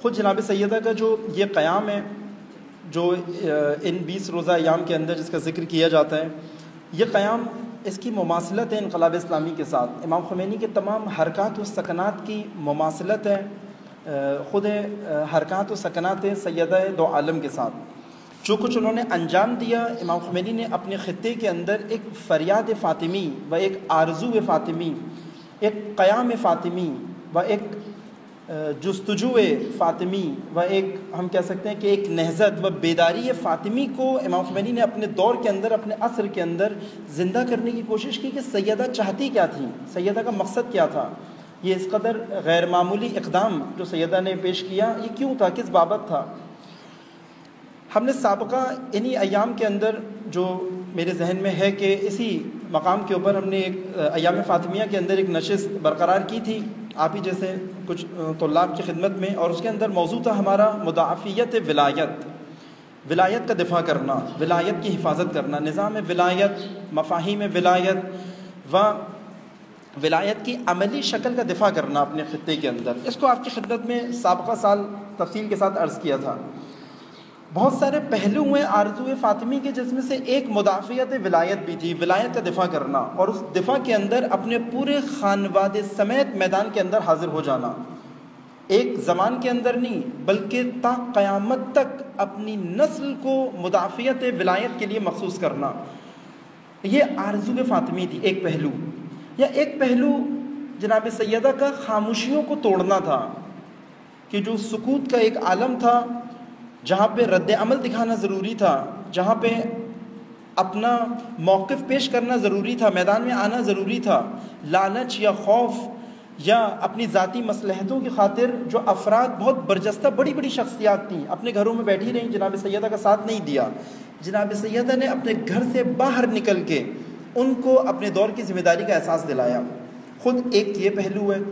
خود جناب سیدہ کا جو یہ قیام ہے جو ان 20 روزہ ایام کے اندر جس کا ذکر کیا جاتا ہے، یہ قیام اس کی مماثلت ہے انقلاب اسلامی کے ساتھ۔ امام خمینی کے تمام حرکات و سکنات کی مماثلت ہے خود حرکات و سکنات سیدہ دو عالم کے ساتھ۔ جو کچھ انہوں نے انجام دیا، امام خمینی نے اپنے خطے کے اندر ایک فریاد فاطمی و ایک آرزو فاطمی، ایک قیام فاطمی و ایک جستجو فاطمی و ایک ہم کہہ سکتے ہیں کہ ایک نہضت و بیداری فاطمی کو امام خمینی نے اپنے دور کے اندر، اپنے عصر کے اندر زندہ کرنے کی کوشش کی کہ سیدہ چاہتی کیا تھی، سیدہ کا مقصد کیا تھا۔ یہ اس قدر غیر معمولی اقدام جو سیدہ نے پیش کیا، یہ کیوں تھا، کس بابت تھا؟ ہم نے سابقہ انہی ایام کے اندر جو میرے ذہن میں ہے کہ اسی مقام کے اوپر ہم نے ایک ایام فاطمیہ کے اندر ایک نشست برقرار کی تھی آپ ہی جیسے کچھ طلاب کی خدمت میں، اور اس کے اندر موضوع تھا ہمارا مدافعیت ولایت، ولایت کا دفاع کرنا، ولایت کی حفاظت کرنا، نظام ولایت، مفاہیم ولایت و ولایت کی عملی شکل کا دفاع کرنا اپنے خطے کے اندر۔ اس کو آپ کی خدمت میں سابقہ سال تفصیل کے ساتھ عرض کیا تھا۔ بہت سارے پہلو ہوئے آرزو فاطمی کے، جس میں سے ایک مدافعت ولایت بھی تھی، ولایت کا دفاع کرنا، اور اس دفاع کے اندر اپنے پورے خانوادے سمیت میدان کے اندر حاضر ہو جانا، ایک زمان کے اندر نہیں بلکہ تا قیامت تک اپنی نسل کو مدافعت ولایت کے لیے مخصوص کرنا، یہ آرزو فاطمی تھی ایک پہلو۔ یا ایک پہلو جناب سیدہ کا خاموشیوں کو توڑنا تھا، کہ جو سکوت کا ایک عالم تھا، جہاں پہ رد عمل دکھانا ضروری تھا، جہاں پہ اپنا موقف پیش کرنا ضروری تھا، میدان میں آنا ضروری تھا۔ لالچ یا خوف یا اپنی ذاتی مصلحتوں کی خاطر جو افراد بہت برجستہ بڑی بڑی شخصیات تھیں اپنے گھروں میں بیٹھی رہیں، جناب سیدہ کا ساتھ نہیں دیا۔ جناب سیدہ نے اپنے گھر سے باہر نکل کے ان کو اپنے دور کی ذمہ داری کا احساس دلایا۔ خود ایک یہ پہلو ہے،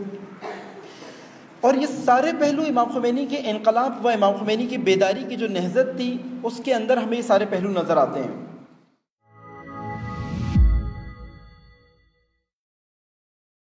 اور یہ سارے پہلو امام خمینی کے انقلاب و امام خمینی کی بیداری کی جو نہضت تھی اس کے اندر ہمیں یہ سارے پہلو نظر آتے ہیں۔